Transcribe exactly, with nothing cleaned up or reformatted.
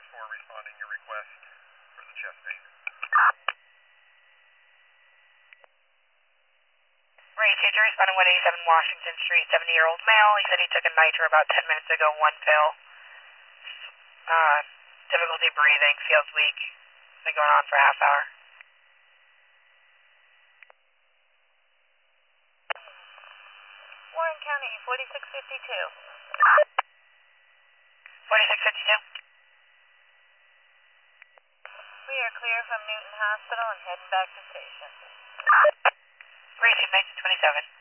five four responding your request for the chest pain. Ray teacher responding one eighty-seven Washington Street, seventy-year-old male. He said he took a nitro about ten minutes ago, one pill. Uh, difficulty breathing, feels weak. Been going on for a half hour. Warren County, forty-six fifty-two. forty-six fifty-two. We are clear from Newton Hospital and heading back to station. Ray team nineteen twenty-seven.